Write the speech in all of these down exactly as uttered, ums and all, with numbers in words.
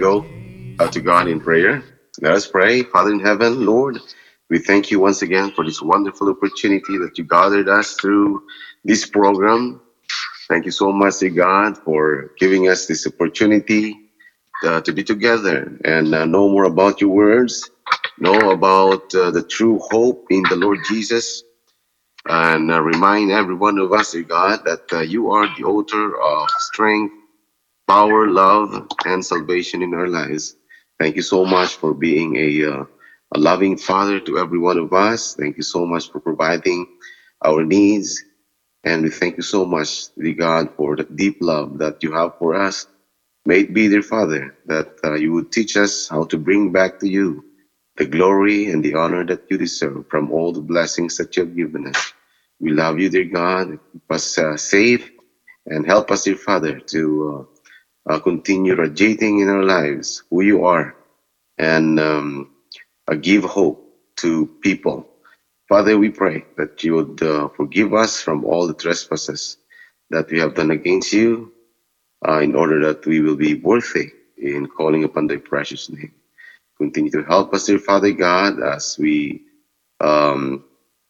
go uh, to God in prayer. Let us pray. Father in heaven, Lord, we thank you once again for this wonderful opportunity that you gathered us through this program. Thank you so much, dear God, for giving us this opportunity uh, to be together and uh, know more about your words, know about uh, the true hope in the Lord Jesus, and uh, remind every one of us, dear God, that uh, you are the author of strength, power, love, and salvation in our lives. Thank you so much for being a, uh, a loving Father to every one of us. Thank you so much for providing our needs. And we thank you so much, dear God, for the deep love that you have for us. May it be, dear Father, that uh, you would teach us how to bring back to you the glory and the honor that you deserve from all the blessings that you have given us. We love you, dear God. Keep us uh, safe and help us, dear Father, to uh, uh, continue radiating in our lives who you are and um, uh, give hope to people. Father, we pray that you would uh, forgive us from all the trespasses that we have done against you, uh, in order that we will be worthy in calling upon thy precious name. Continue to help us, dear Father God, as we um,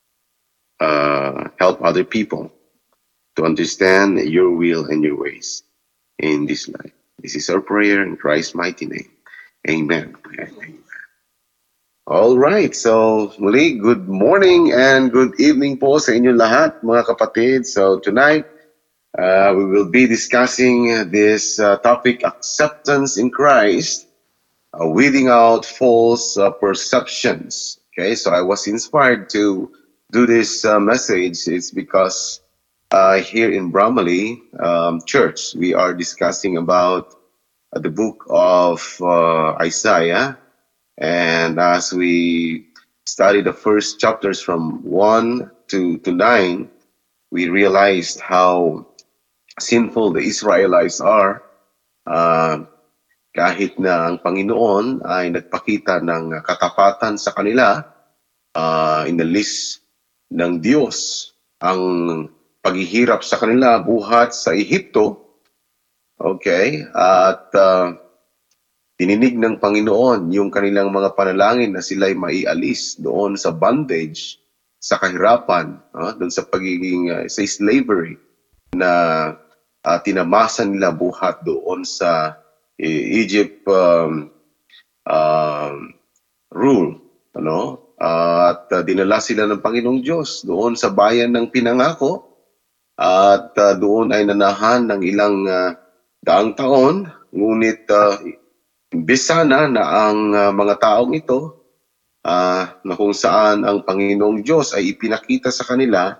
uh, help other people to understand your will and your ways in this life. This is our prayer in Christ's mighty name. Amen. Amen. All right. So, muli, good morning and good evening po sa inyo lahat, mga kapatid. So, tonight, uh, we will be discussing this uh, topic, acceptance in Christ, uh, weeding out false uh, perceptions. Okay, so I was inspired to do this uh, message. It's because uh, here in Brahmali um, Church, we are discussing about uh, the book of uh, Isaiah. And as we study the first chapters from one to, to nine, we realized how sinful the Israelites are. Uh, kahit na ang Panginoon ay nagpakita ng katapatan sa kanila, uh, in the list ng Diyos ang paghihirap sa kanila buhat sa Ehipto. Okay? At uh, dininig ng Panginoon yung kanilang mga panalangin na sila'y maialis doon sa bondage, sa kahirapan, uh, doon sa pagiging uh, sa slavery na uh, tinamasan nila buhat doon sa uh, Egypt um, um, rule. Ano? Uh, at uh, dinala sila ng Panginoong Diyos doon sa bayan ng pinangako at uh, doon ay nanahan ng ilang uh, daang taon, ngunit uh, imbes sana na ang uh, mga taong ito, uh, na kung saan ang Panginoong Diyos ay ipinakita sa kanila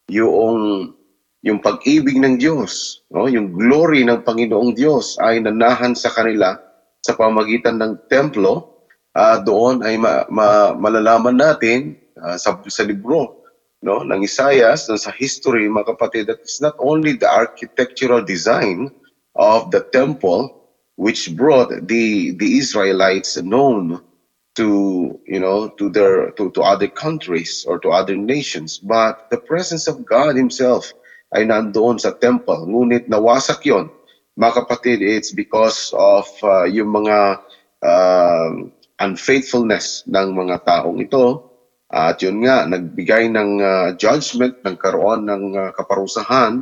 yung, yung pag-ibig ng Diyos, no? Yung glory ng Panginoong Diyos ay nanahan sa kanila sa pamagitan ng templo. Uh, doon ay ma, ma, malalaman natin uh, sa, sa libro, no, ng Isaiah, sa history, mga kapatid, that is not only the architectural design of the temple which brought the the Israelites known to, you know, to their to, to other countries or to other nations, but the presence of God Himself ay nandoon sa temple. Ngunit nawasak yon, mga kapatid. It's because of uh, yung mga uh, unfaithfulness ng mga taong ito. At yun nga, nagbigay ng uh, judgment, nagkaroon ng uh, kaparusahan.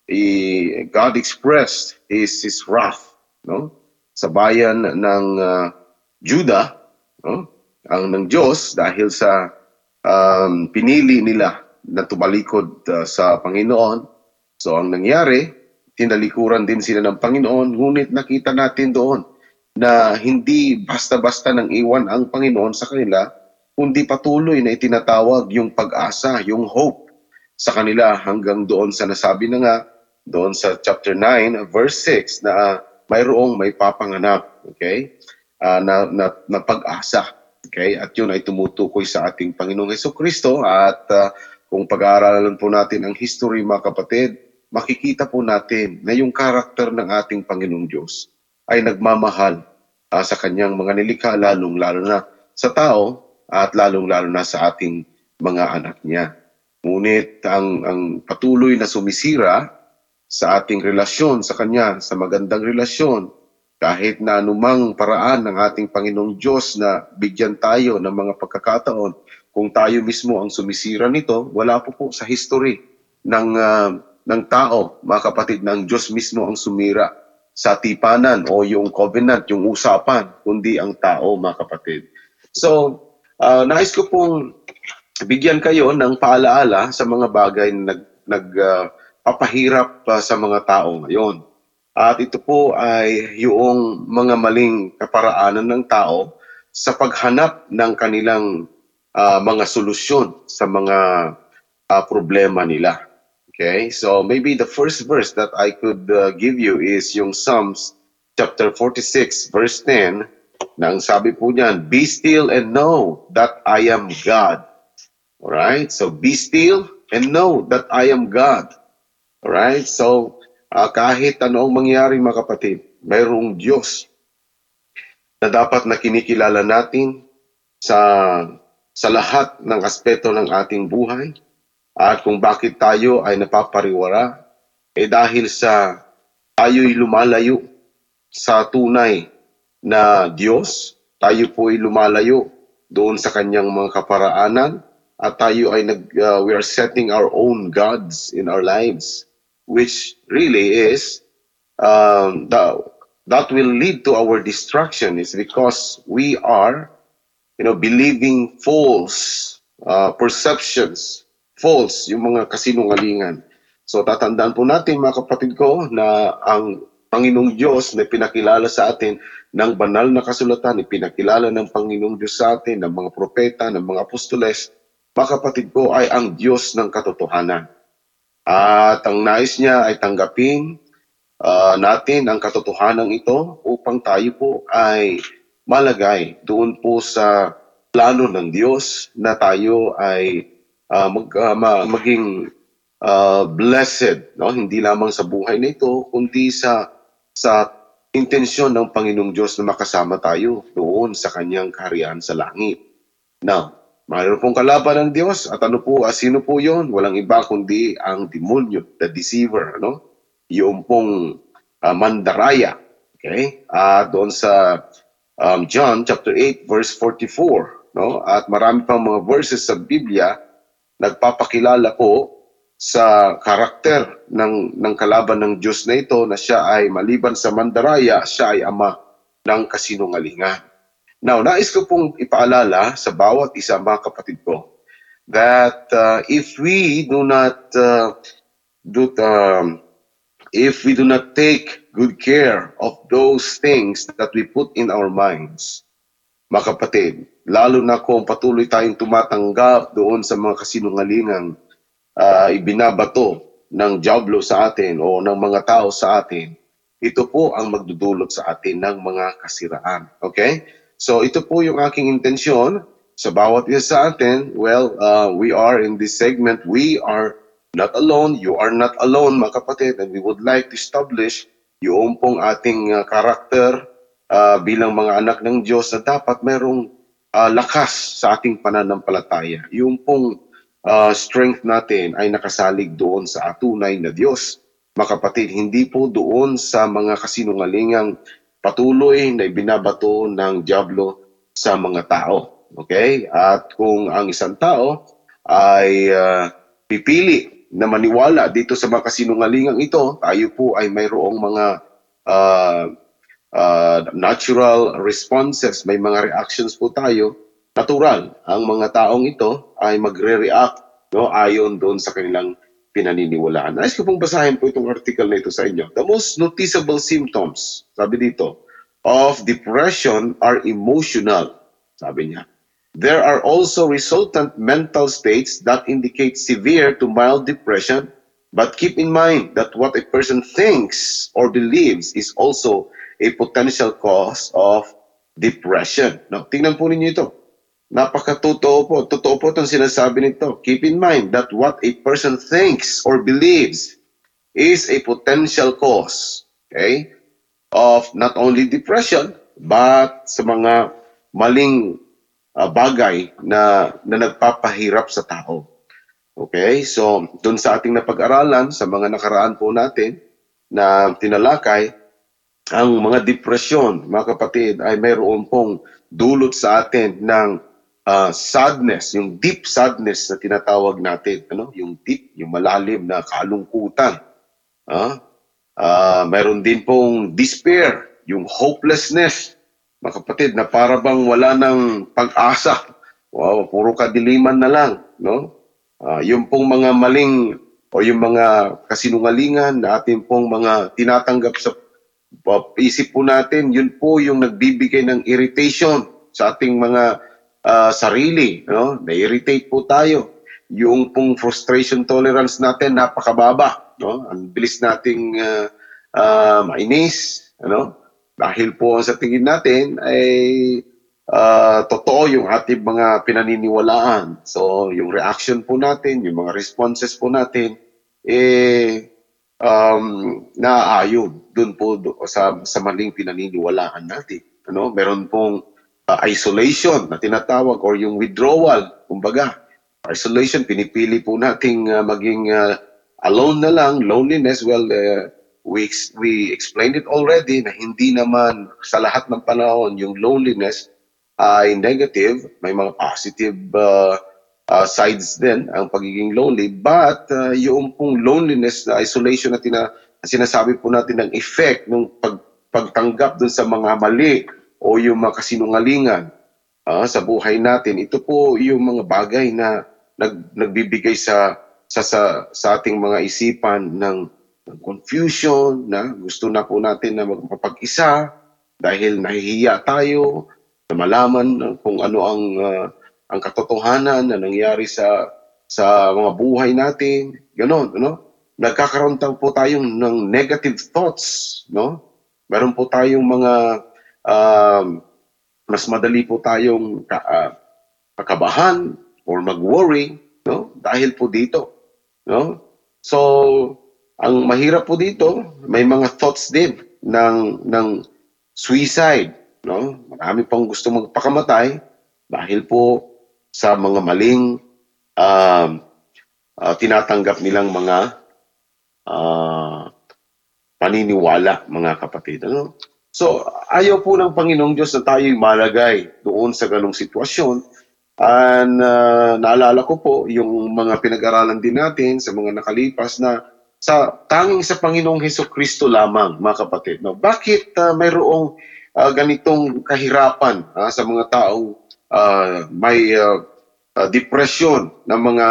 I, God expressed His, His wrath, no? Sa bayan ng uh, Judah, no? Ang ng Diyos, dahil sa um, pinili nila na tumalikod uh, sa Panginoon. So ang nangyari, tinalikuran din sila ng Panginoon, ngunit nakita natin doon na hindi basta-basta nang iwan ang Panginoon sa kanila, kundi patuloy na itinatawag yung pag-asa, yung hope sa kanila, hanggang doon sa nasabi na nga, doon sa chapter nine, verse six, na mayroong may papanganap, okay? Uh, na, na, na pag-asa, okay? At yun ay tumutukoy sa ating Panginoong Hesukristo. At uh, kung pag-aaralan po natin ang history, mga kapatid, makikita po natin na yung karakter ng ating Panginoong Diyos ay nagmamahal uh, sa kanyang mga nilikha, lalong-lalo na sa tao at lalong-lalo na sa ating mga anak niya. Ngunit ang, ang patuloy na sumisira sa ating relasyon sa Kanya, sa magandang relasyon, Kahit na anumang paraan ng ating Panginoong Diyos na bigyan tayo ng mga pagkakataon, kung tayo mismo ang sumisira nito, wala po po sa history ng, uh, ng tao, mga kapatid, ng Diyos mismo ang sumira sa tipanan o yung covenant, yung usapan, kundi ang tao, mga kapatid. So, uh, nais ko pong bigyan kayo ng paalaala sa mga bagay na nag, nag uh, papahirap uh, sa mga tao ngayon. At ito po ay yung mga maling kaparaanan ng tao sa paghanap ng kanilang uh, mga solusyon sa mga uh, problema nila. Okay? So maybe the first verse that I could uh, give you is yung Psalms chapter forty-six verse ten, na ang sabi po niyan, "Be still and know that I am God." Alright? So be still and know that I am God. Alright? So Uh, kahit ano ang mangyari, mga kapatid, mayroong Diyos na dapat na kinikilala natin sa, sa lahat ng aspeto ng ating buhay. At kung bakit tayo ay napapariwara, eh dahil sa tayo'y lumalayo sa tunay na Diyos, tayo po'y lumalayo doon sa kanyang mga kaparaanan, at tayo ay nag, uh, we are setting our own gods in our lives, which really is um, that, that will lead to our destruction is because we are, you know, believing false uh, perceptions, false, yung mga kasinungalingan. So tatandaan po natin, mga kapatid ko, na ang Panginoong Diyos na pinakilala sa atin ng banal na kasulatan, ipinakilala ng Panginoong Diyos sa atin, ng mga propeta, ng mga apostoles, mga kapatid ko, ay ang Diyos ng katotohanan. At ang nais niya ay tanggapin uh, natin ang katotohanan ito upang tayo po ay malagay doon po sa plano ng Diyos na tayo ay uh, mag, uh, ma, maging uh, blessed, no? Hindi lamang sa buhay na ito, kundi sa, sa intensyon ng Panginoong Diyos na makasama tayo doon sa kanyang kaharian sa langit. Now, mayroon pong kalaban ng Diyos, at ano po, sino po yon? Walang iba kundi ang demonyo, the deceiver, no? Yung pong uh, mandaraya. Okay? At uh, doon sa um, John chapter eight verse forty-four, no? At marami pang mga verses sa Biblia nagpapakilala po sa karakter ng ng kalaban ng Diyos na ito, na siya ay maliban sa mandaraya, siya ay ama ng kasinungalingan. Now, nais ko pong ipaalala sa bawat isa, mga kapatid ko, that uh, if we do not uh, do um, if we do not take good care of those things that we put in our minds, mga kapatid, lalo na kung patuloy tayong tumatanggap doon sa mga kasinungalingang uh, ibinabato ng diablo sa atin o ng mga tao sa atin, ito po ang magdudulot sa atin ng mga kasiraan. Okay? So ito po yung aking intensyon sa bawat isa sa atin. Well, uh, we are in this segment, we are not alone, you are not alone, mga kapatid, and we would like to establish yung pong ating uh, karakter uh, bilang mga anak ng Diyos na dapat mayroong uh, lakas sa ating pananampalataya. Yung pong uh, strength natin ay nakasalig doon sa tunay na Diyos. Mga kapatid, hindi po doon sa mga kasinungalingang patuloy na ibinabato ng diablo sa mga tao. Okay? At kung ang isang tao ay uh, pipili na maniwala dito sa mga kasinungalingang ito, tayo po ay mayroong mga uh, uh, natural responses, may mga reactions po tayo. Natural, ang mga taong ito ay magre-react, no, ayon doon sa kanilang pinaniniwalaan. Nais ko pong basahin po itong article na ito sa inyo. The most noticeable symptoms, sabi dito, of depression are emotional, sabi niya. There are also resultant mental states that indicate severe to mild depression, but keep in mind that what a person thinks or believes is also a potential cause of depression. Now, tingnan po ninyo ito. Napakatotoo po. Totoo po itong sinasabi nito. Keep in mind that what a person thinks or believes is a potential cause, okay, of not only depression, but sa mga maling uh, bagay na, na nagpapahirap sa tao. Okay, so doon sa ating napag-aralan, sa mga nakaraan po natin na tinalakay, ang mga depresyon, mga kapatid, ay mayroon pong dulot sa atin ng uh, sadness, yung deep sadness na tinatawag natin, ano? Yung deep, yung malalim na kalungkutan. Ah? Uh, mayroon din pong despair, yung hopelessness, mga kapatid, na para bang wala ng pag-asa. Wow, puro kadiliman na lang, no? Uh, yung pong mga maling o yung mga kasinungalingan na ating pong mga tinatanggap sa uh, isip po natin, yun po yung nagbibigay ng irritation sa ating mga uh, sarili, no? Na-irritate po tayo. Yung pong frustration tolerance natin napakababa, no? Ang bilis nating uh, uh, mainis, ano? Dahil po sa tingin natin ay uh, totoo yung ating mga pinaniniwalaan. So, yung reaction po natin, yung mga responses po natin, eh, um, naaayon dun po do, sa, sa maling pinaniniwalaan natin. Ano? Meron pong uh, isolation na tinatawag or yung withdrawal, kumbaga. Isolation, pinipili po nating uh, maging uh, alone na lang, loneliness, well, uh, we, we explained it already na hindi naman sa lahat ng panahon yung loneliness ay negative. May mga positive uh, uh, sides din ang pagiging lonely. But uh, yung pong loneliness na isolation na, tina, na sinasabi po natin ng effect ng pag, pagtanggap dun sa mga mali o yung mga kasinungalingan uh, sa buhay natin, ito po yung mga bagay na nag, nagbibigay sa, sa, sa, sa ating mga isipan ng, ng confusion, na gusto na po natin na magpapag-isa dahil nahihiya tayo na malaman kung ano ang uh, ang katotohanan na nangyari sa sa mga buhay natin. Ganon, no? Nagkakaroon tayo po tayong ng negative thoughts, no? Meron po tayong mga um, mas madali po tayong ka, uh, kakabahan or mag-worry, no? Dahil po dito, no? So, ang mahirap po dito, may mga thoughts din ng ng suicide, no? Marami pang gusto magpakamatay dahil po sa mga maling uh, uh, tinatanggap nilang mga uh, paniniwala, mga kapatid, ano? So, ayaw po ng Panginoong Diyos na tayo'y malagay doon sa ganong sitwasyon. And uh, naalala ko po yung mga pinag-aralan din natin sa mga nakalipas na sa tanging sa Panginoong Hesus Kristo lamang, mga kapatid. No? Bakit uh, mayroong uh, ganitong kahirapan uh, sa mga taong uh, may uh, uh, depression ng mga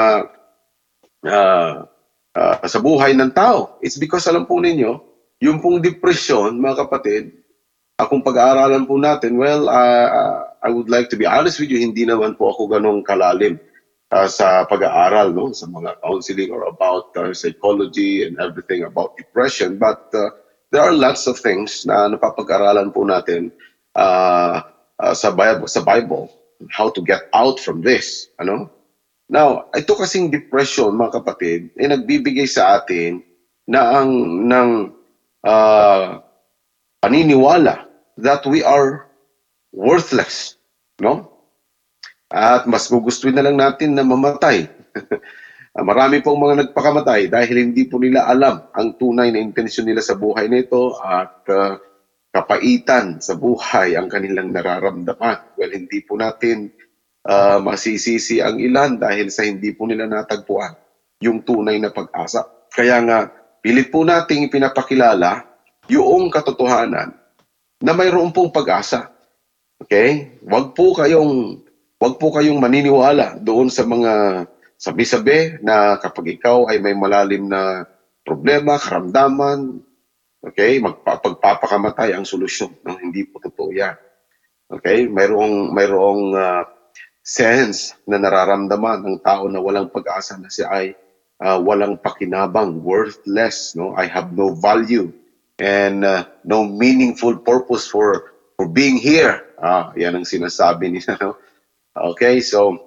uh, uh, sa buhay ng tao? It's because alam po ninyo, yung pong depression, mga kapatid, akong pag-aaralan po natin, well, uh, I would like to be honest with you, hindi naman po ako ganong kalalim uh, sa pag-aaral, no? Sa mga counseling or about uh, psychology and everything about depression. But uh, there are lots of things na napapag-aralan po natin uh, uh, sa Bible, sa Bible, how to get out from this. Ano? Now, ito kasing depression, mga kapatid, ay nagbibigay sa atin na ang ng uh, paniniwala that we are worthless, no? At mas gugustuhin na lang natin na mamatay. Marami pong mga nagpakamatay dahil hindi po nila alam ang tunay na intensyon nila sa buhay nito at uh, kapaitan sa buhay ang kanilang nararamdaman. Well, hindi po natin uh, masisisi ang ilan dahil sa hindi po nila natagpuan yung tunay na pag-asa. Kaya nga, pilit po nating ipinapakilala yung katotohanan na mayroon pong pag-asa. Okay? Wag po kayong wag po kayong maniniwala doon sa mga sabi-sabi na kapag ikaw ay may malalim na problema, karamdaman, okay, magpapagpapakamatay ang solusyon. No? Hindi po totoo yan. Okay? Mayroong mayroong uh, sense na nararamdaman ng tao na walang pag-asa na siya ay uh, walang pakinabang, worthless, no? I have no value and uh, no meaningful purpose for for being here. Ah, yan ang sinasabi nila. No? Okay, so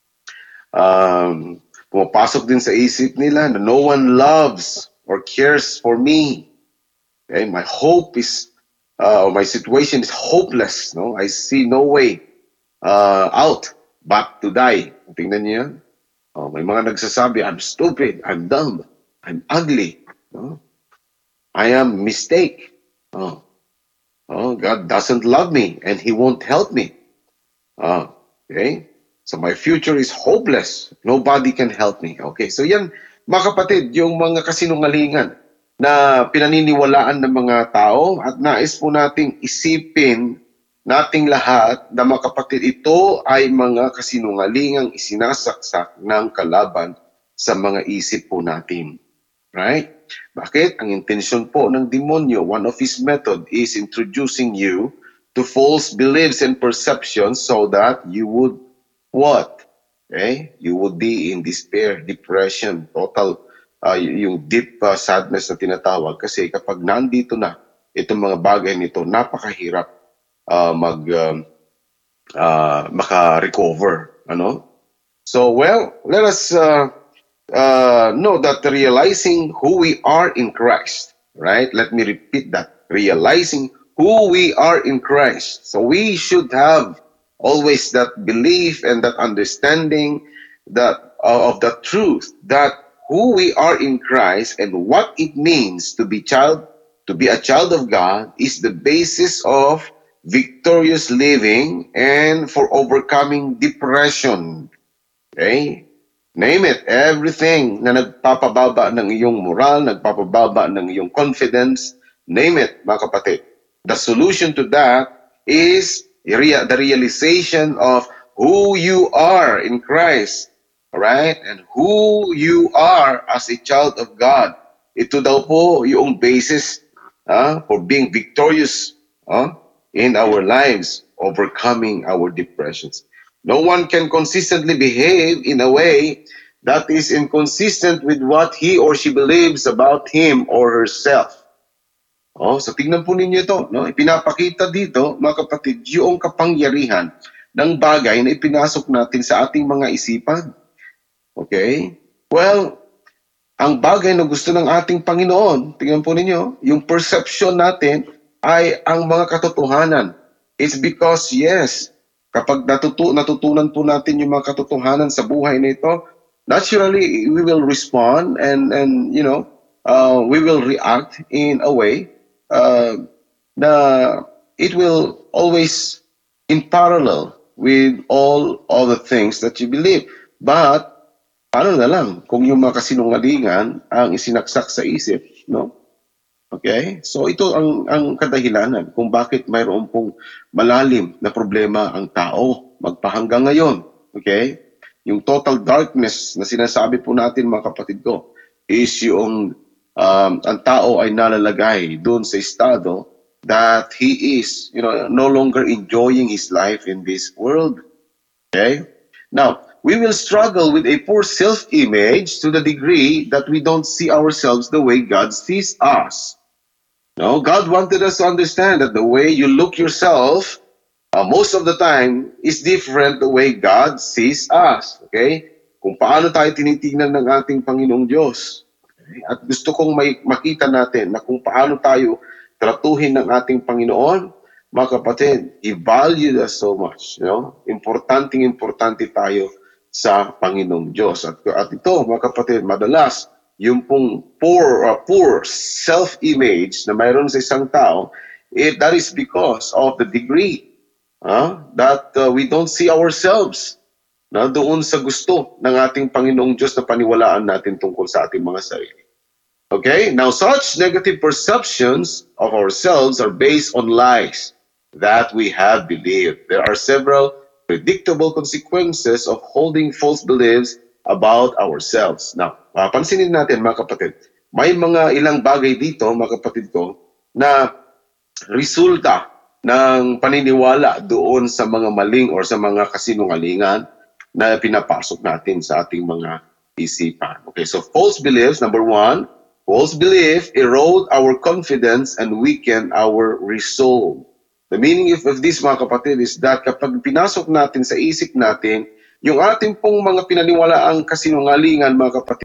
um, pumapasok din sa isip nila na no one loves or cares for me. Okay, my hope is, uh, my situation is hopeless. No, I see no way uh, out but to die. Tingnan niyo yan. Oh, may mga nagsasabi, I'm stupid, I'm dumb, I'm ugly. No? I am mistake. Oh. Oh, God doesn't love me and He won't help me. Ah, okay? So my future is hopeless. Nobody can help me. Okay, so yan, mga kapatid, yung mga kasinungalingan na pinaniniwalaan ng mga tao at nais po nating isipin nating lahat na mga kapatid, ito ay mga kasinungalingang isinasaksak ng kalaban sa mga isip po natin. Right? Bakit? Ang intensyon po ng demonyo, one of his method is introducing you to false beliefs and perceptions so that you would what? Okay? You would be in despair, depression, total, uh, yung deep uh, sadness na tinatawag. Kasi kapag nandito na itong mga bagay nito, napakahirap uh, mag um, uh, maka-recover. Ano? So, well, let us uh, uh, know that realizing who we are in Christ, right? Let me repeat that. Realizing who we are in Christ. So we should have always that belief and that understanding that uh, of the truth that who we are in Christ and what it means to be child to be a child of God is the basis of victorious living and for overcoming depression. Okay? Name it, everything na nagpapababa ng iyong moral, nagpapababa ng iyong confidence, name it, mga kapatid. The solution to that is rea- the realization of who you are in Christ, alright? And who you are as a child of God. Ito daw po yung basis ah, for being victorious ah, in our lives, overcoming our depressions. No one can consistently behave in a way that is inconsistent with what he or she believes about him or herself. Oh, so tingnan po ninyo ito, no? Ipinapakita dito, mga kapatid, yung kapangyarihan ng bagay na ipinasok natin sa ating mga isipan. Okay? Well, ang bagay na gusto ng ating Panginoon, tingnan po ninyo, yung perception natin ay ang mga katotohanan. It's because, yes, kapag natutu natutunan po natin yung mga katotohanan sa buhay na ito, naturally, we will respond and, and you know, uh, we will react in a way uh, na it will always in parallel with all other things that you believe. But paano na lang kung yung mga kasinungalingan ang isinaksak sa isip, no? Okay? So ito ang ang kadahilanan kung bakit mayroon pong malalim na problema ang tao magpahanggang ngayon. Okay? Yung total darkness na sinasabi po natin mga kapatid ko is yung um, ang tao ay nalalagay doon sa estado that he is, you know, no longer enjoying his life in this world. Okay? Now, we will struggle with a poor self-image to the degree that we don't see ourselves the way God sees us. No, God wanted us to understand that the way you look yourself, uh, most of the time, is different the way God sees us. Okay? Kung paano tayo tinitingnan ng ating Panginoong Diyos. Okay? At gusto kong may, makita natin na kung paano tayo tratuhin ng ating Panginoon, mga kapatid, He valued us so much. You know? Importanteng importante tayo sa Panginoong Diyos. At, at ito, mga kapatid, madalas, yung pong poor, uh, poor self-image na mayroon sa isang tao, it, that is because of the degree uh, that uh, we don't see ourselves na doon sa gusto ng ating Panginoong Diyos na paniwalaan natin tungkol sa ating mga sarili. Okay? Now, such negative perceptions of ourselves are based on lies that we have believed. There are several predictable consequences of holding false beliefs about ourselves. Now, uh, pansinin natin mga kapatid, may mga ilang bagay dito mga kapatid ko na resulta ng paniniwala doon sa mga maling or sa mga kasinungalingan na pinapasok natin sa ating mga isipan. Okay, so false beliefs, number one, false belief erode our confidence and weaken our resolve. The meaning of, of this, mga kapatid, is that kapag pinasok natin sa isip natin, yung ating pong mga pinaniwalaang kasinungalingan, mga kapatid,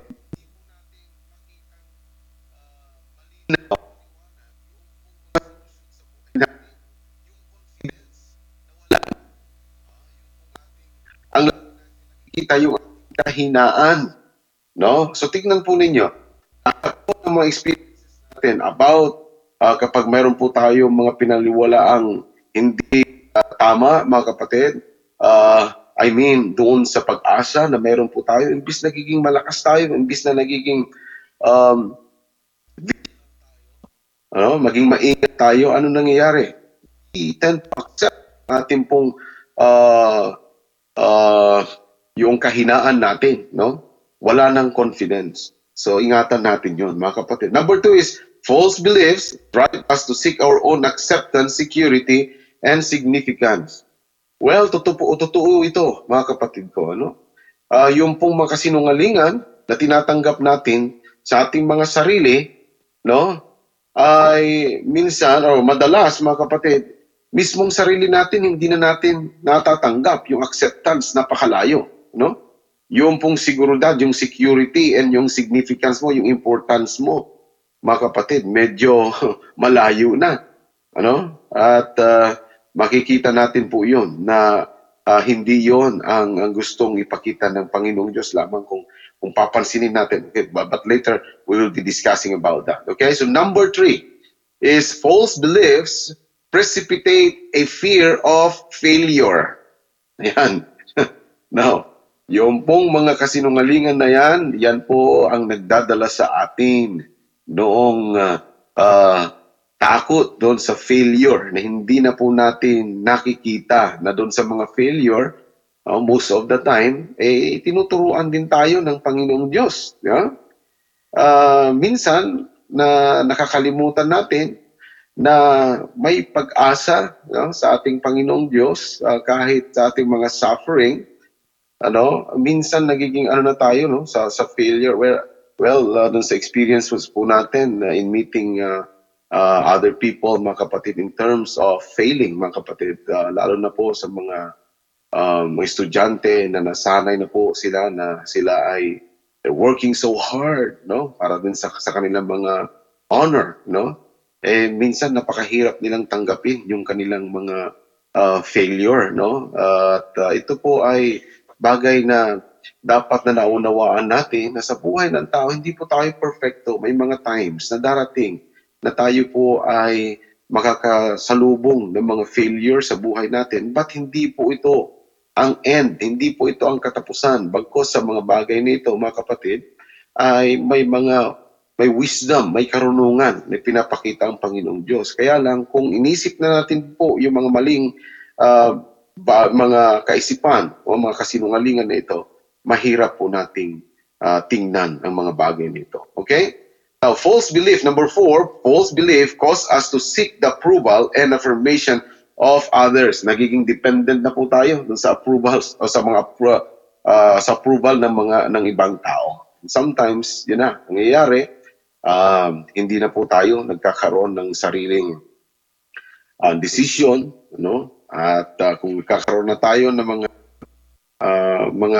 ang nakikita yung kahinaan. No? So tignan po ninyo, ang mga experiences natin about uh, kapag mayroon po tayo mga pinaliwalaang hindi uh, tama, mga kapatid, uh, I mean, doon sa pag-asa na mayroon po tayo, imbis nagiging malakas tayo, imbis na nagiging um, ano, maging maingat tayo, ano nangyayari? We tend to accept natin pong uh, uh, yung kahinaan natin, no? Wala nang confidence. So, ingatan natin yun, mga kapatid. Number two is, false beliefs drive us to seek our own acceptance, security, and significance. Well, totoo, totoo ito, mga kapatid ko, ano? Uh, yung pong mga kasinungalingan na tinatanggap natin sa ating mga sarili, no? Ay minsan, o madalas, mga kapatid, mismong sarili natin, hindi na natin natatanggap yung acceptance, napakalayo, no? Yung pong seguridad, yung security, and yung significance mo, yung importance mo, mga kapatid, medyo malayo na. Ano? At uh, makikita natin po yun na uh, hindi yon ang, ang gustong ipakita ng Panginoong Diyos lamang kung, kung papansinin natin. Okay? But, but later, we will be discussing about that. Okay? So number three is false beliefs precipitate a fear of failure. Ayan. Now, yung pong mga kasinungalingan na yan, yan po ang nagdadala sa atin noong uh, uh, takot doon sa failure na hindi na po natin nakikita na doon sa mga failure, uh, most of the time, eh, tinuturuan din tayo ng Panginoong Diyos. Yeah? Uh, minsan, na nakakalimutan natin na may pag-asa no, sa ating Panginoong Diyos uh, kahit sa ating mga suffering. Ano, minsan nagiging ano na tayo no sa sa failure well well uh, dun sa experiences po natin uh, in meeting uh, uh, other people, mga kapatid, in terms of failing, mga kapatid, uh, lalo na po sa mga um, mga estudyante na nasanay na po sila na sila ay working so hard no para din sa sa kanilang mga honor, no, eh minsan napakahirap nilang tanggapin yung kanilang mga uh, failure, no, uh, at uh, ito po ay bagay na dapat na naunawaan natin na sa buhay ng tao, hindi po tayo perfecto. May mga times na darating na tayo po ay makakasalubong ng mga failure sa buhay natin. But hindi po ito ang end, hindi po ito ang katapusan. Bagkos sa mga bagay nito, mga kapatid, ay may mga may wisdom, may karunungan na pinapakita ang Panginoong Diyos. Kaya lang, kung inisip na natin po yung mga maling uh, ba, mga kaisipan o mga kasinungalingan na ito, mahirap po nating uh, tingnan ang mga bagay nito. Okay? Now, false belief, number four, false belief cause us to seek the approval and affirmation of others. Nagiging dependent na po tayo dun sa approvals o sa mga uh, sa approval ng mga ng ibang tao. Sometimes, yun na, nangyayari, um, hindi na po tayo nagkakaroon ng sariling uh, decision, no? At uh, kung kakaroon na tayo ng mga uh, mga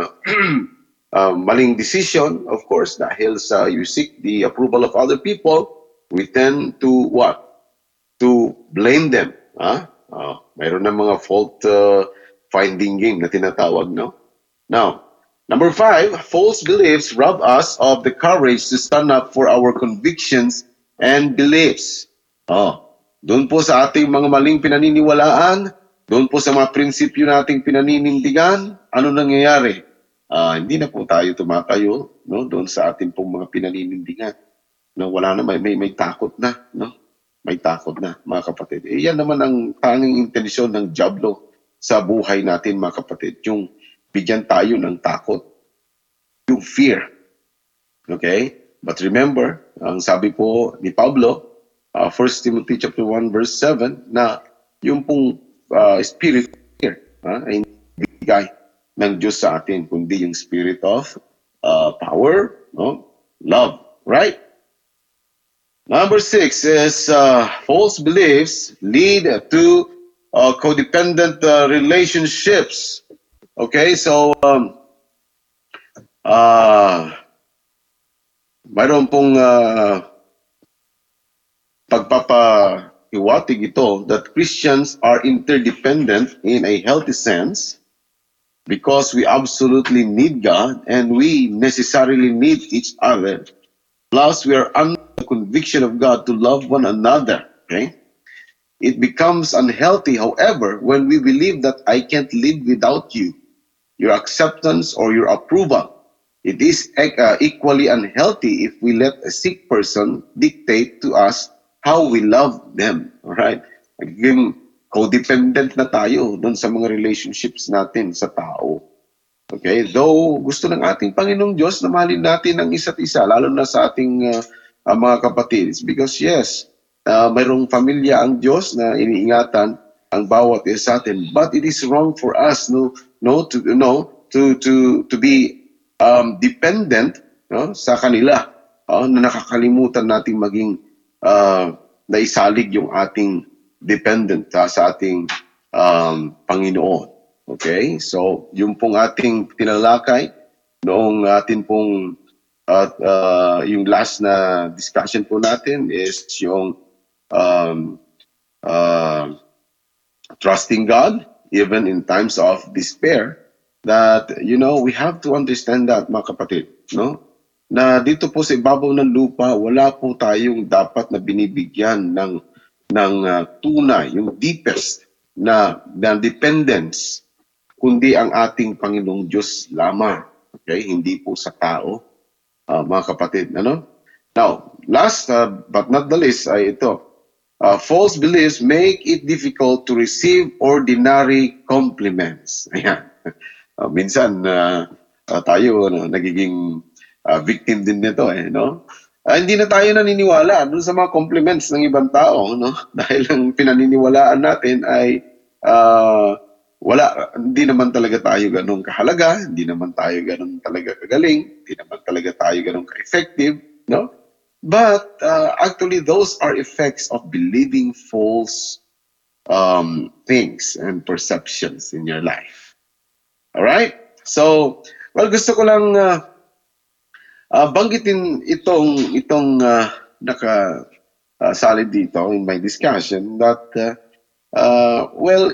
uh, maling decision, of course, dahil sa you seek the approval of other people, we tend to what? To blame them. Huh? Uh, mayroon na mga fault uh, finding game na tinatawag, no? Now, number five, false beliefs rob us of the courage to stand up for our convictions and beliefs. Oh. Doon po sa ating mga maling pinaniniwalaan, doon po sa mga prinsipyo nating pinaninindigan, ano nangyayari? Uh, hindi na po tayo tumatayo, no, doon sa ating pong mga pinaninindigan. No, wala na, may, may, may takot na, no? May takot na, mga kapatid. Eh, yan naman ang tanging intensyon ng diablo sa buhay natin, mga kapatid. Yung bigyan tayo ng takot. Yung fear. Okay? But remember, ang sabi po ni Pablo, Uh, First Timothy chapter one verse seven, na yung pong uh, spirit here uh, ay hindi bigay ng Diyos sa atin, kundi yung spirit of uh, power, no? Love, right? Number six is uh, false beliefs lead to uh, codependent uh, relationships. Okay, so um, uh, mayroon pong uh, pagpapahiwatig ito that Christians are interdependent in a healthy sense because we absolutely need God and we necessarily need each other. Plus, we are under the conviction of God to love one another. Okay? It becomes unhealthy, however, when we believe that I can't live without you, your acceptance or your approval. It is uh, equally unhealthy if we let a sick person dictate to us how we love them. Alright? Naging codependent na tayo doon sa mga relationships natin sa tao. Okay? Though gusto ng ating Panginoong Diyos na mahalin natin ang isa't isa, lalo na sa ating uh, uh, mga kapatid. It's because yes, uh, mayroong pamilya ang Diyos na iniingatan ang bawat isa sa atin. But it is wrong for us no, no, to, no, to, to, to be um, dependent no, sa kanila. Uh, na nakakalimutan nating maging uh, naisalig yung ating dependent uh, sa ating um, Panginoon. Okay? So, yung pong ating tinalakay noong atin pong uh, uh, yung last na discussion po natin is yung um, uh, trusting God even in times of despair, that, you know, we have to understand that, mga kapatid, no? Na dito po sa ibabaw ng lupa, wala po tayong dapat na binibigyan ng, ng uh, tunay, yung deepest na, na dependence, kundi ang ating Panginoong Diyos lamang. Okay? Hindi po sa tao, uh, mga kapatid. Ano? Now, last uh, but not the least ay ito. Uh, false beliefs make it difficult to receive ordinary compliments. Ayan. Uh, minsan, uh, uh, tayo uh, nagiging uh, victim din nito. Eh, no? Uh, hindi na tayo naniniwala dun sa mga compliments ng ibang tao. No? Dahil ang pinaniniwalaan natin ay uh, wala, hindi naman talaga tayo ganun kahalaga, hindi naman tayo ganun talaga kagaling, hindi naman talaga tayo ganun ka-effective. No? But uh, actually, those are effects of believing false um, things and perceptions in your life. All right? So, well, gusto ko lang uh, uh, banggitin itong itong uh, naka uh, salid dito in my discussion that uh, uh, well,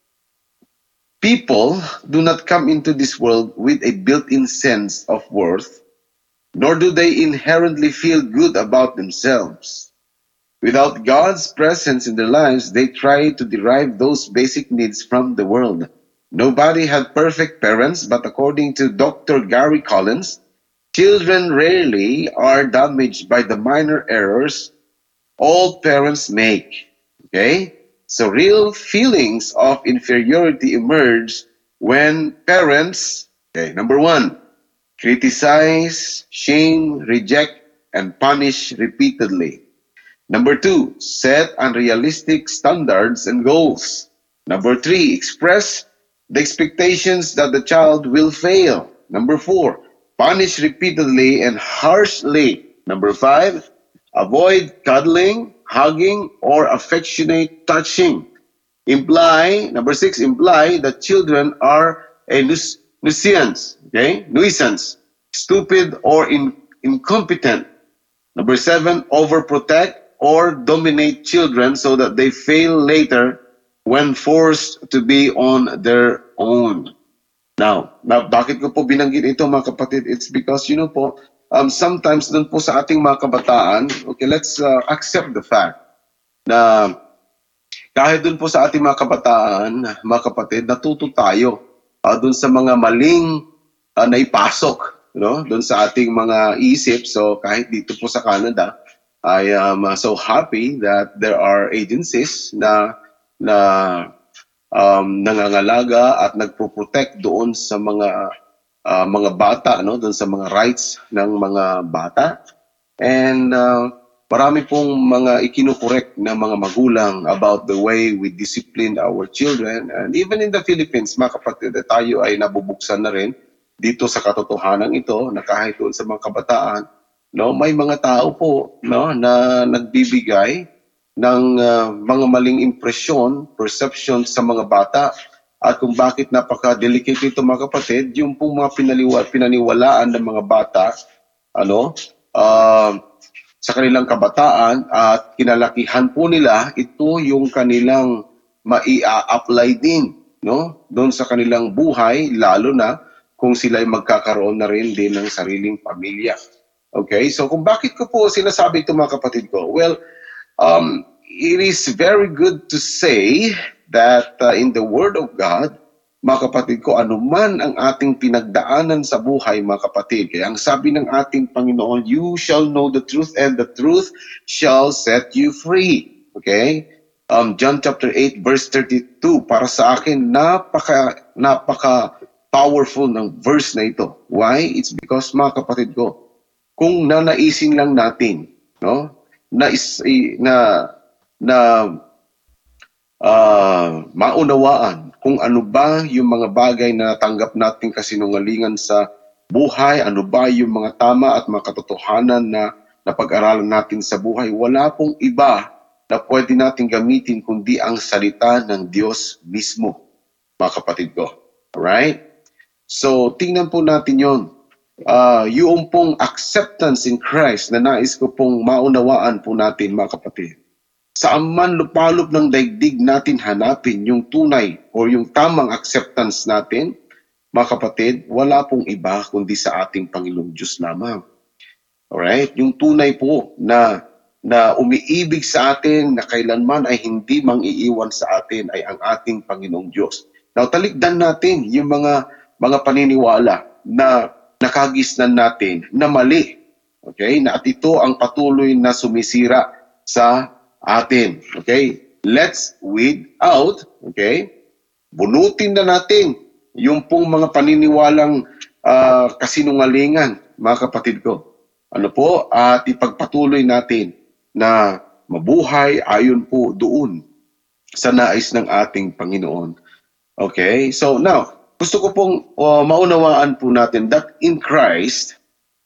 people do not come into this world with a built-in sense of worth, nor do they inherently feel good about themselves. Without God's presence in their lives, they try to derive those basic needs from the world. Nobody had perfect parents, but according to Doctor Gary Collins, children rarely are damaged by the minor errors all parents make. Okay? So real feelings of inferiority emerge when parents, okay, number one, criticize, shame, reject, and punish repeatedly. Number two, set unrealistic standards and goals. Number three, express the expectations that the child will fail. Number four, punish repeatedly and harshly. Number five, avoid cuddling, hugging, or affectionate touching. Imply, number six, imply that children are a nuis- nuisance, okay? Nuisance, stupid or in, incompetent. Number seven, overprotect or dominate children so that they fail later when forced to be on their own. Now, now bakit ko po binanggit ito, mga kapatid? It's because, you know po, um, sometimes dun po sa ating mga kabataan, okay, let's uh, accept the fact na kahit dun po sa ating mga kabataan, mga kapatid, natuto tayo uh, dun sa mga maling uh, naipasok, no? Dun sa ating mga isip. So kahit dito po sa Canada, I am uh, so happy that there are agencies na na um, nangangalaga at nagpo-protect doon sa mga uh, mga bata, no? Doon sa mga rights ng mga bata. And uh, marami pong mga ikinukorek na mga magulang about the way we discipline our children. And even in the Philippines, mga kapatid, tayo ay nabubuksan na rin dito sa katotohanan ito na kahit doon sa mga kabataan, no, may mga tao po, no, na nagbibigay ng uh, mga maling impresyon, perception sa mga bata, at kung bakit napaka-delicate ito, mga kapatid, yung pong mga pinaliwa, pinaniwalaan ng mga bata, ano, uh, sa kanilang kabataan at kinalakihan po nila, ito yung kanilang mai-apply din, no, doon sa kanilang buhay, lalo na kung sila ay magkakaroon na rin din ng sariling pamilya. Okay, so kung bakit ko po sinasabi ito mga kapatid ko? Well, um, it is very good to say that uh, in the Word of God, mga kapatid ko, anuman ang ating pinagdaanan sa buhay, mga kapatid. Kaya ang sabi ng ating Panginoon, you shall know the truth and the truth shall set you free. Okay? Um, John chapter eight verse thirty-two, para sa akin, napaka, napaka powerful ng verse na ito. Why? It's because, mga kapatid ko, kung nanaisin lang natin, no? Na, is, na, na uh, maunawaan kung ano ba yung mga bagay na natanggap natin kasinungalingan sa buhay, ano ba yung mga tama at mga katotohanan na napag-aralan natin sa buhay, wala pong iba na pwede natin gamitin kundi ang salita ng Diyos mismo, mga kapatid ko. Alright? So, tingnan po natin yon. Uh, yung pong acceptance in Christ na nais ko pong maunawaan po natin, mga kapatid. Saan man lupalop ng daigdig natin hanapin yung tunay o yung tamang acceptance natin, mga kapatid, wala pong iba kundi sa ating Panginoong Diyos lamang. Alright? Yung tunay po na, na umiibig sa atin, na kailanman ay hindi mang-iiwan sa atin ay ang ating Panginoong Diyos. Now, talikdan natin yung mga, mga paniniwala na nakagisnan natin na mali. Okay? Na at ito ang patuloy na sumisira sa atin. Okay? Let's weed out, okay? Bunutin na natin yung pong mga paniniwalang uh, kasinungalingan, mga kapatid ko. Ano po? At ipagpatuloy natin na mabuhay ayon po doon sa nais ng ating Panginoon. Okay? So now, gusto ko pong uh, maunawaan po natin that in Christ,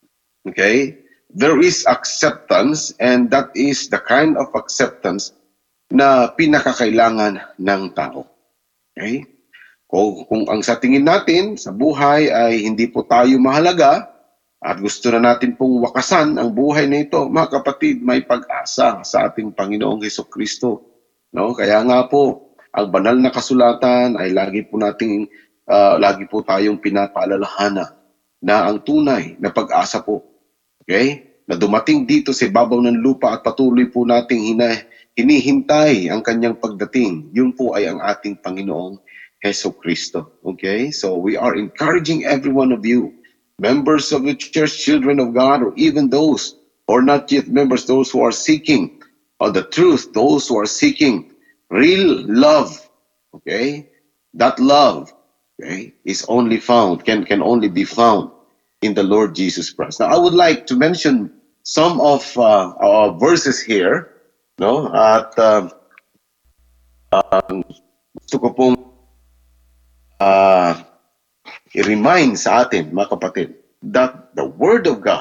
okay, there is acceptance, and that is the kind of acceptance na pinakakailangan ng tao. Okay? Kung, kung ang sa tingin natin sa buhay ay hindi po tayo mahalaga at gusto na natin pong wakasan ang buhay na ito, mga kapatid, may pag-asa sa ating Panginoong Hesukristo. No? Kaya nga po, ang banal na kasulatan ay lagi po nating, uh, lagi po tayong pinapaalalahanan na ang tunay na pag-asa po, okay, na dumating dito sa ibabaw ng lupa at patuloy po nating hina, hinihintay ang kanyang pagdating. Yun po ay ang ating Panginoong Hesukristo. Okay? So we are encouraging every one of you, members of the church, children of God, or even those who are not yet members, those who are seeking of the truth, those who are seeking real love. Okay? That love, okay, is only found, can, can only be found in the Lord Jesus Christ. Now, I would like to mention some of uh, our verses here, no? At uh, uh, gusto ko pong uh, i-remind sa atin, mga kapatid, that the Word of God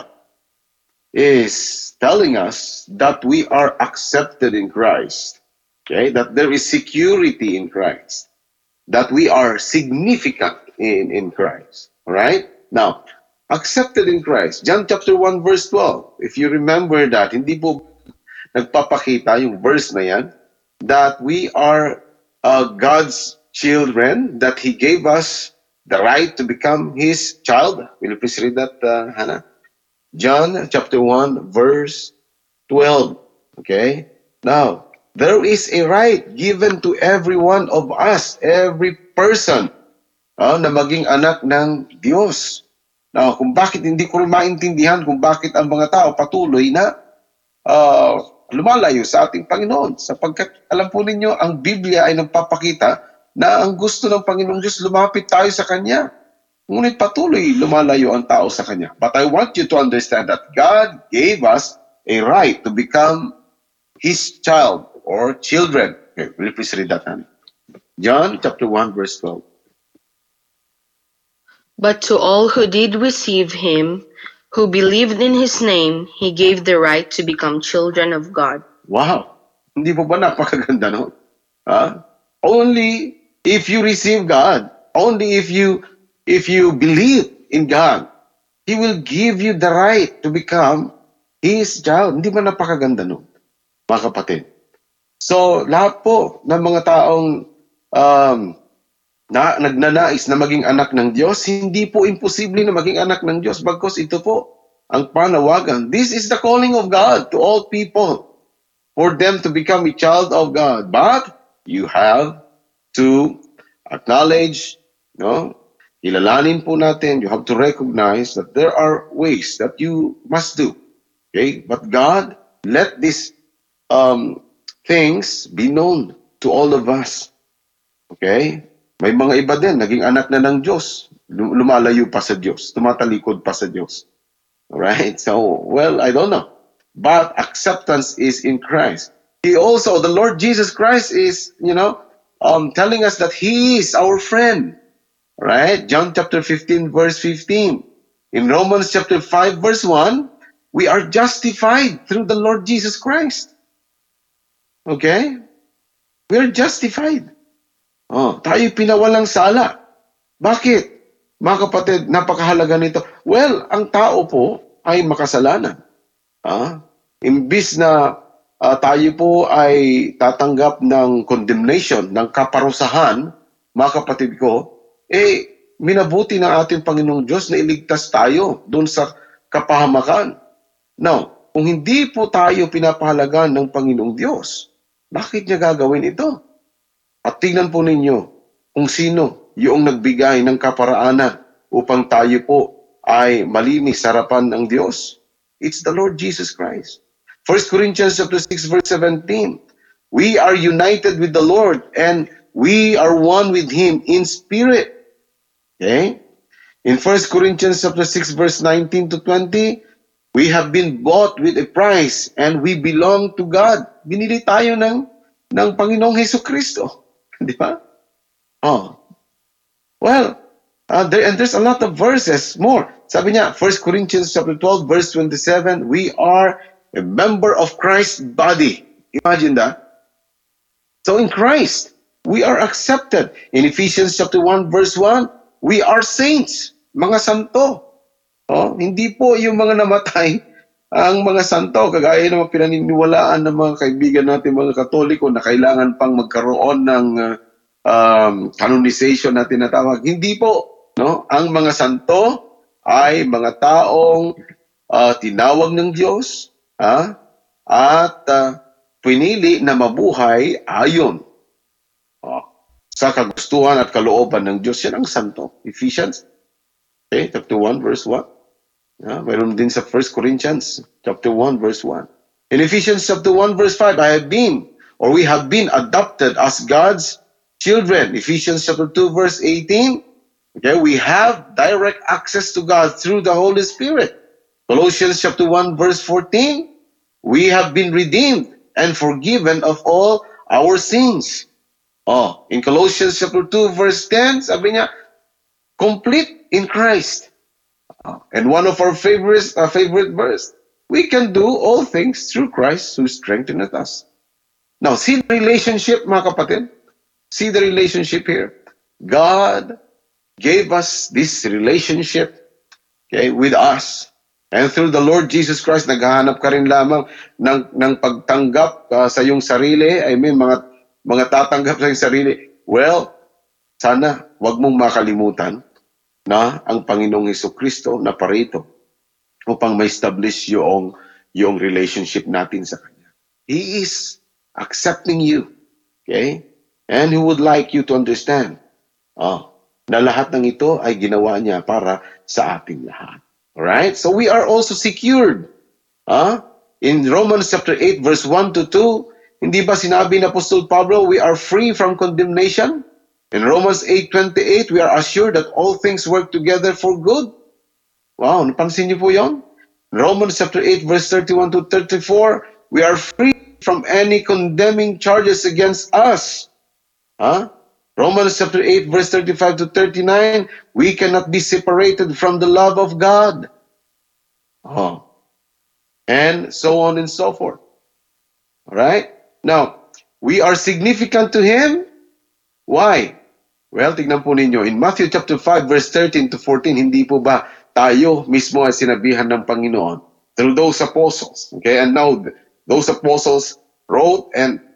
is telling us that we are accepted in Christ, okay? That there is security in Christ, that we are significant in, in Christ, all right? Now, accepted in Christ. John chapter one verse twelve. If you remember that, hindi po nagpapakita yung verse na yan, that we are uh, God's children, that He gave us the right to become His child. Will you please read that, uh, Hannah? John chapter one verse twelve. Okay? Now, there is a right given to every one of us, every person, uh, na maging anak ng Diyos. Now, kung bakit hindi ko rin maintindihan kung bakit ang mga tao patuloy na uh, lumalayo sa ating Panginoon. Sapagkat alam po ninyo, ang Biblia ay nagpapakita na ang gusto ng Panginoong Diyos lumapit tayo sa Kanya. Ngunit patuloy lumalayo ang tao sa Kanya. But I want you to understand that God gave us a right to become His child or children. Okay, will you please read that, honey? John chapter one verse twelve. But to all who did receive Him, who believed in His name, He gave the right to become children of God. Wow! Hindi po ba napakaganda, no? Huh? Only if you receive God, only if you if you believe in God, He will give you the right to become His child. Hindi ba napakaganda, no? Mga kapatid. So, lahat po ng mga taong um, na nagnanais na maging anak ng Diyos, hindi po imposible na maging anak ng Diyos, bagkus ito po ang panawagan. This is the calling of God to all people, for them to become a child of God. But you have to acknowledge, no? Kilalanin po natin, you have to recognize that there are ways that you must do. Okay? But God, let these um, things be known to all of us. Okay? May mga iba din, naging anak na ng Diyos. Lumalayo pa sa Diyos. Tumatalikod pa sa Diyos. Alright? So, well, I don't know. But acceptance is in Christ. He also, the Lord Jesus Christ is, you know, um, telling us that He is our friend. Right? John chapter fifteen, verse fifteen. In Romans chapter five, verse one, we are justified through the Lord Jesus Christ. Okay? We are justified. Oh, tayo pinawalang sala. Bakit? Mga kapatid, napakahalaga nito. Well, ang tao po ay makasalanan. Ah, imbis na uh, tayo po ay tatanggap ng condemnation, ng kaparusahan, mga kapatid ko, eh, minabuti ng ating Panginoong Diyos na iligtas tayo doon sa kapahamakan. Now, kung hindi po tayo pinapahalagan ng Panginoong Diyos, bakit niya gagawin ito? At tingnan po ninyo kung sino yung nagbigay ng kaparaanan upang tayo po ay malinis sa harapan ng Diyos. It's the Lord Jesus Christ. First Corinthians chapter six, verse seventeen. We are united with the Lord and we are one with Him in spirit. Okay? In First Corinthians chapter six, verse nineteen to twenty, we have been bought with a price and we belong to God. Binili tayo ng, ng Panginoong Hesus Kristo. Di ba? Oh. Well, uh, there, and there's a lot of verses more. Sabi niya, First Corinthians chapter twelve, verse twenty-seven, we are a member of Christ's body. Imagine that. So in Christ, we are accepted. In Ephesians chapter one, verse one, we are saints, mga santo. Oh, hindi po yung mga namatay, ang mga santo, kagaya ng mga pinaniniwalaan ng mga kaibigan natin, mga Katoliko, na kailangan pang magkaroon ng uh, um, canonization na tinatawag. Hindi po. No? Ang mga santo ay mga taong uh, tinawag ng Diyos, ha? At uh, pinili na mabuhay ayon oh, sa kagustuhan at kalooban ng Diyos. Yan ang santo. Ephesians okay, chapter one, verse one. Yeah, mayroon din sa First Corinthians chapter one, verse one. In Ephesians chapter one, verse five, I have been, or we have been adopted as God's children. Ephesians chapter two, verse eighteen. Okay, we have direct access to God through the Holy Spirit. Colossians chapter one, verse fourteen, we have been redeemed and forgiven of all our sins. Oh, in Colossians chapter two, verse ten, sabi niya, complete in Christ. And one of our favorite, uh, favorite verse, we can do all things through Christ who strengtheneth us. Now, see the relationship, mga kapatid? See the relationship here. God gave us this relationship, okay, with us. And through the Lord Jesus Christ, naghahanap ka rin lamang ng, ng pagtanggap uh, sa iyong sarili. I mean, mga, mga tatanggap sa iyong sarili. Well, sana wag mong makalimutan na ang Panginoong Hesukristo na parito upang ma-establish yung, yung relationship natin sa Kanya. He is accepting you. Okay? And He would like you to understand oh, na lahat ng ito ay ginawa niya para sa ating lahat. Alright? So we are also secured. Huh? In Romans chapter eight, verse one to two, hindi ba sinabi ni Apostol Pablo, we are free from condemnation? In Romans eight twenty-eight, we are assured that all things work together for good. Wow, napansin niyo po yun? Romans chapter eight, verse thirty-one to thirty-four, we are free from any condemning charges against us. Huh? Romans chapter eight, verse thirty-five to thirty-nine, we cannot be separated from the love of God. Oh. And so on and so forth. All right? Now, we are significant to Him. Why? Well, tignan po ninyo. In Matthew chapter five, verse thirteen to fourteen, hindi po ba tayo mismo ay sinabihan ng Panginoon through those apostles? Okay? And now, those apostles wrote and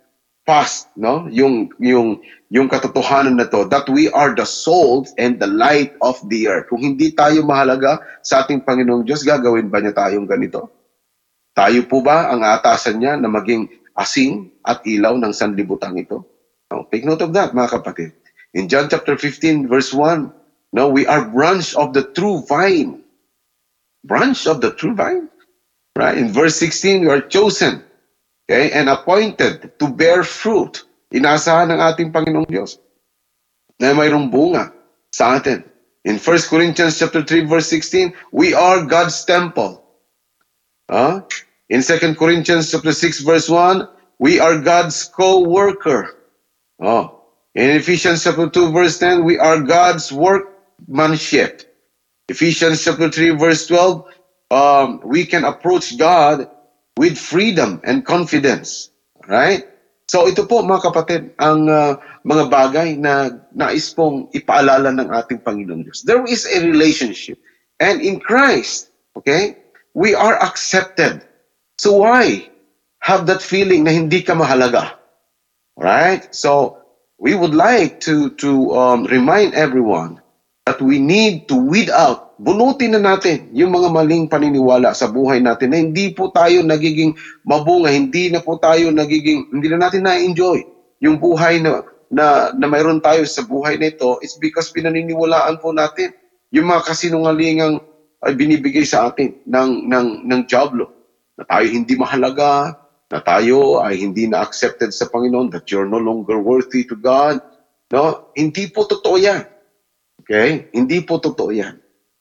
past, no? Yung yung yung katotohanan na to, that we are the salt and the light of the earth. Kung hindi tayo mahalaga sa ating Panginoong Diyos, gagawin ba niya tayong ganito? Tayo po ba ang atasan niya na maging asin at ilaw ng sanlibutan ito? No, take note of that, mga kapatid. In John chapter fifteen, verse one, no, we are branch of the true vine. Branch of the true vine. Right? In verse sixteen, we are chosen, okay, and appointed to bear fruit. Inasahan ng ating Panginoong Diyos na mayroong bunga sa atin. In First Corinthians chapter three, verse sixteen, we are God's temple. Uh, in Second Corinthians chapter six, verse one, we are God's co-worker. Oh. In Ephesians chapter two, verse ten, we are God's workmanship. Ephesians chapter three, verse twelve, um, we can approach God with freedom and confidence. Right? So ito po, mga kapatid, ang uh, mga bagay na nais pong ipaalala ng ating Panginoon Diyos. There is a relationship. And in Christ, okay, we are accepted. So why have that feeling na hindi ka mahalaga? Right? So we would like to, to um, remind everyone that we need to weed out, bunutin na natin yung mga maling paniniwala sa buhay natin na hindi po tayo nagiging mabunga, hindi na po tayo nagiging, hindi na natin na-enjoy yung buhay na, na, na mayroon tayo sa buhay na ito. It's because pinaniniwalaan po natin yung mga kasinungalingang ay binibigay sa atin ng, ng, ng diablo, na tayo hindi mahalaga, na tayo ay hindi na accepted sa Panginoon, that you're no longer worthy to God. No? Hindi po totoo yan. Okay? Hindi po totoo yan.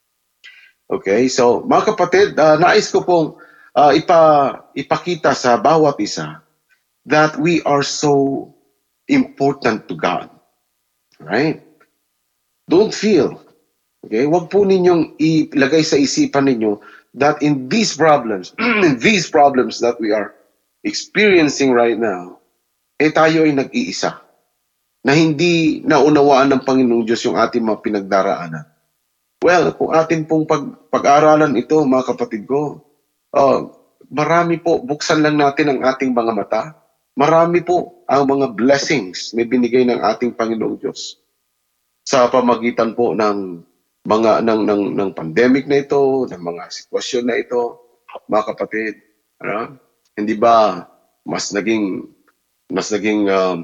Okay? So, mga kapatid, uh, nais ko pong uh, ipa, ipakita sa bawat isa that we are so important to God. Right? Don't feel, okay? Huwag po ninyong ilagay sa isipan ninyo that in these problems, in these problems that we are experiencing right now, eh tayo ay nag-iisa. Na hindi naunawaan ng Panginoong Diyos yung ating mga pinagdaraanan. Well, kung atin pong pag, pag-aaralan ito, mga kapatid ko, uh, marami po, buksan lang natin ang ating mga mata. Marami po ang mga blessings na binigay ng ating Panginoong Diyos sa pamagitan po ng mga ng ng ng pandemic na ito, ng mga sitwasyon na ito, mga kapatid. Ano? Hindi ba mas naging mas naging uh,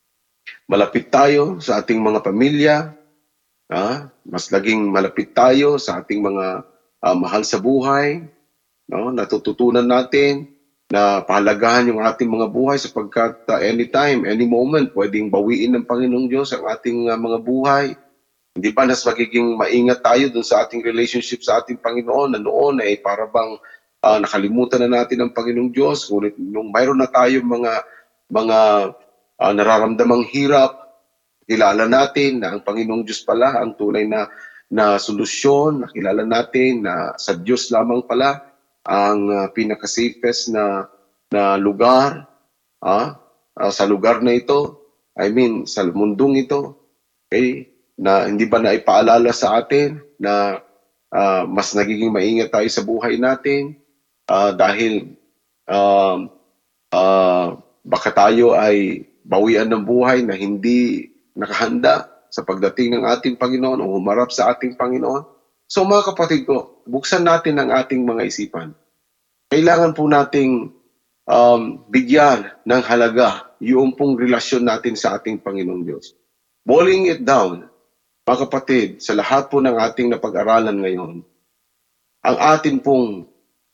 malapit tayo sa ating mga pamilya, ah, mas naging malapit tayo sa ating mga uh, mahal sa buhay, no? Natututunan natin na pahalagahan yung ating mga buhay sapagkat uh, anytime, any moment, pwedeng bawiin ng Panginoong Diyos ang ating uh, mga buhay. Hindi ba nas magiging maingat tayo dun sa ating relationship sa ating Panginoon na noon ay para bang uh, nakalimutan na natin ang Panginoong Diyos, ngunit nung mayroon na tayo mga mga Uh, nararamdamang hirap, kilala natin na ang Panginoong Diyos pala ang tunay na, na solusyon, nakilala natin na sa Diyos lamang pala ang uh, pinaka-safest na, na lugar, uh, uh, sa lugar na ito, I mean, sa mundong ito, okay, na hindi ba na ipaalala sa atin na uh, mas nagiging maingat tayo sa buhay natin uh, dahil uh, uh, baka tayo ay bawian ng buhay na hindi nakahanda sa pagdating ng ating Panginoon o humarap sa ating Panginoon. So mga kapatid ko, buksan natin ang ating mga isipan. Kailangan po nating um, bigyan ng halaga yung pong relasyon natin sa ating Panginoong Diyos. Boiling it down, mga kapatid, sa lahat po ng ating napag-aralan ngayon, ang ating pong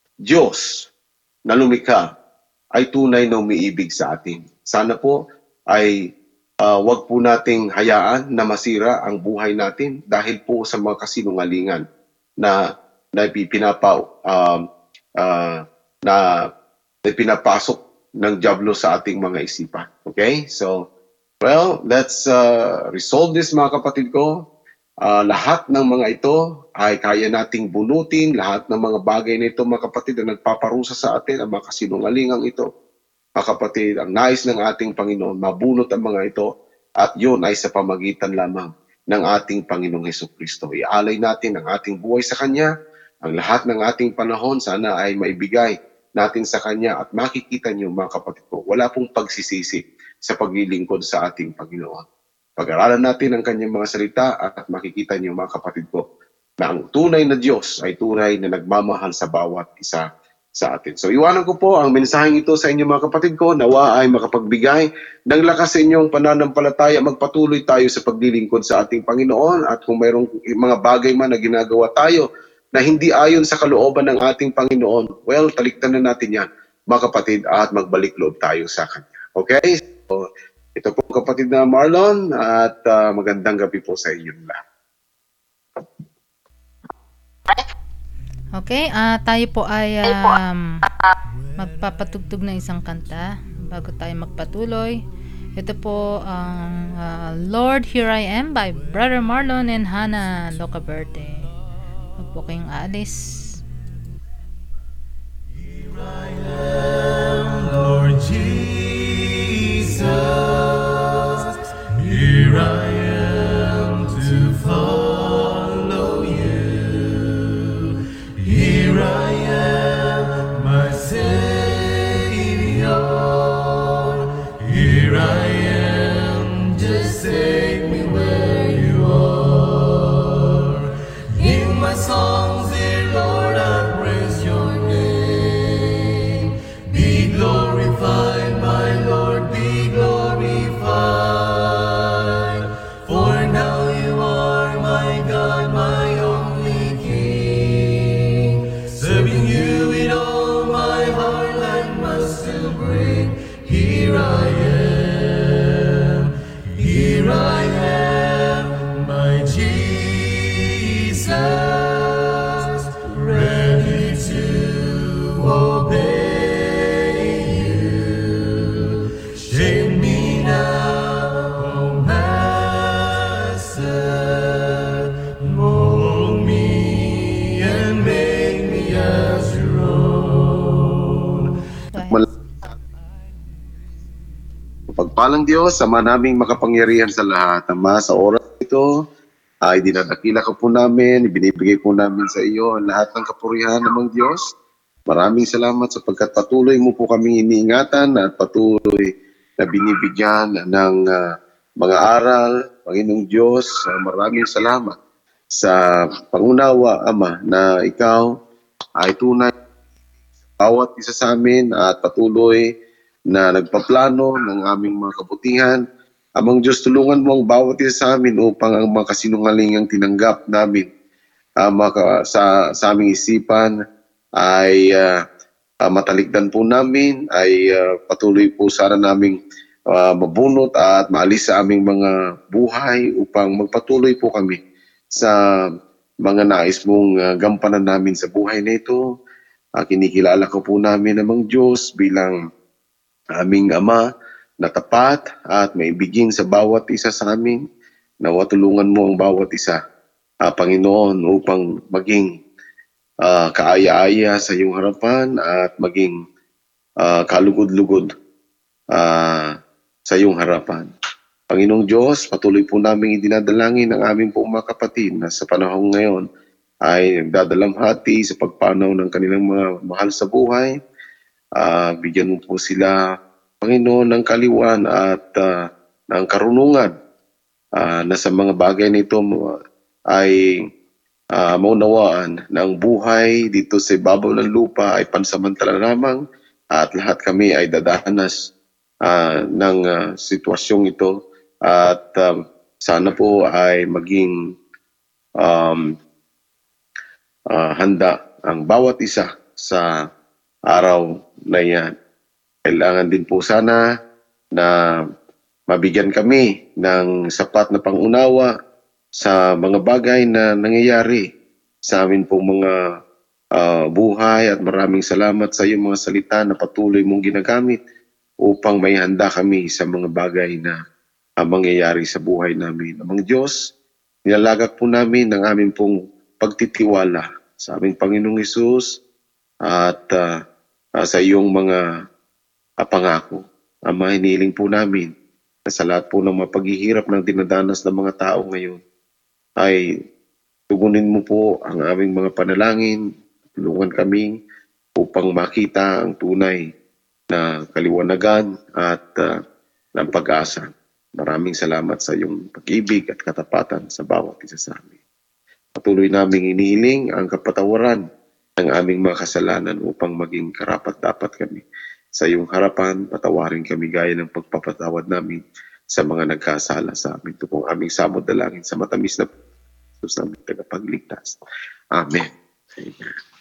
Diyos na lumikha ay tunay na umiibig sa atin. Sana po ay uh, wag po nating hayaan na masira ang buhay natin dahil po sa mga kasinungalingan na na pinapa uh, uh, na, na pinapasok ng diablo sa ating mga isipan. Okay? So, well, let's uh, resolve this, mga kapatid ko. Uh, lahat ng mga ito ay kaya nating bunutin, lahat ng mga bagay na ito, mga kapatid, na nagpaparusa sa atin, ang mga kasinungalingang ito. Mga kapatid, ang nais ng ating Panginoon, mabunot ang mga ito, at yun ay sa pamagitan lamang ng ating Panginoong Hesukristo. Ialay natin ang ating buhay sa Kanya, ang lahat ng ating panahon, sana ay maibigay natin sa Kanya, at makikita niyo, mga kapatid ko, wala pong pagsisisi sa paglilingkod sa ating Panginoon. Pag-aralan natin ang kanyang mga salita at makikita niyo mga kapatid ko na ang tunay na Diyos ay tunay na nagmamahal sa bawat isa sa atin. So iwanan ko po ang mensaheng ito sa inyo mga kapatid ko, nawa ay makapagbigay ng lakas sa inyong pananampalataya. Magpatuloy tayo sa paglilingkod sa ating Panginoon, at kung mayroong mga bagay man na ginagawa tayo na hindi ayon sa kalooban ng ating Panginoon, well, talikdan na natin yan mga kapatid at magbalik loob tayo sa Kanya. Okay? So, ito po kapatid na Marlon, at uh, magandang gabi po sa inyong lahat. Okay, ah tayo po ay um, magpapatugtog ng isang kanta bago tayo magpatuloy. Ito po ang uh, Lord, Here I Am by Brother Marlon and Hannah Locaverde. Huwag po kayong aalis. Here I am, Lord Jesus. Here I am to follow you. Here I am, my Savior. Here I am, just take me where you are. In my songs, dear Lord, I praise your name. Be glorified, my Lord, be glorified. For now you are my God, my only King. Serving you with all my heart, like must still bring. Here I am, here I am, my Jesus, ready to obey you. Shape me now, oh Master, mold me and make me as your own. Pagpalang Diyos, Ama naming makapangyarihan sa lahat, Ama, sa oras ito ay dinadakila ka po namin, ibinibigay po namin sa iyo ang lahat ng kapurihan namang Diyos. Maraming salamat sapagkat patuloy mo po kaming iniingatan at patuloy na binibigyan ng uh, mga aral, Panginoong Diyos. Uh, maraming salamat sa pangunawa, Ama, na ikaw ay tunay bawat isa sa amin at patuloy na nagpaplano ng aming mga kabutihan. Amang Diyos, tulungan mo ang bawat isa sa amin upang ang mga kasinungalingang tinanggap namin uh, maka, sa, sa aming isipan ay uh, uh, matalikdan po namin, ay uh, patuloy po sana naming uh, mabunot at maalis sa aming mga buhay upang magpatuloy po kami sa mga nais mong uh, gampanan namin sa buhay na ito. Uh, kinikilala ko po namin namang Diyos bilang aming Ama na tapat at maibigin sa bawat isa sa amin. Nawa tulungan mo ang bawat isa, uh, Panginoon, upang maging uh, kaaya-aya sa iyong harapan at maging uh, kalugod-lugod uh, sa iyong harapan. Panginoong Diyos, patuloy po namin idinadalangin ang aming po mga kapatid na sa panahon ngayon ay nagdadalamhati sa pagpanaw ng kanilang mga mahal sa buhay. Uh, bigyan mo po sila, Panginoon, ng kaliwan at uh, ng karunungan uh, na sa mga bagay nito ay uh, maunawaan na ang buhay dito sa ibabaw ng lupa ay pansamantala lamang at lahat kami ay dadanas uh, ng uh, sitwasyong ito at uh, sana po ay maging um, uh, handa ang bawat isa sa araw na yan. Kailangan din po sana na mabigyan kami ng sapat na pangunawa sa mga bagay na nangyayari sa amin pong mga uh, buhay, at maraming salamat sa iyong mga salita na patuloy mong ginagamit upang may handa kami sa mga bagay na uh, mangyayari sa buhay namin. Amang Diyos, nilalagak po namin ang aming pong pagtitiwala sa aming Panginoong Hesus at uh, Uh, sa iyong mga uh, pangako. Ama, hiniling po namin na sa lahat po ng mga paghihirap ng dinadanas ng mga tao ngayon ay tugunin mo po ang aming mga panalangin, tulungan kami upang makita ang tunay na kaliwanagan at uh, ng pag-asa. Maraming salamat sa iyong pag-ibig at katapatan sa bawat isa sa amin. Patuloy naming inihiling ang kapatawaran ng aming mga kasalanan upang maging karapat-dapat kami. Sa iyong harapan, patawarin kami gaya ng pagpapatawad namin sa mga nagkasala sa amin. Ito pong aming samod dalangin sa matamis na Jesus namin tagapagligtas. Amen. Amen.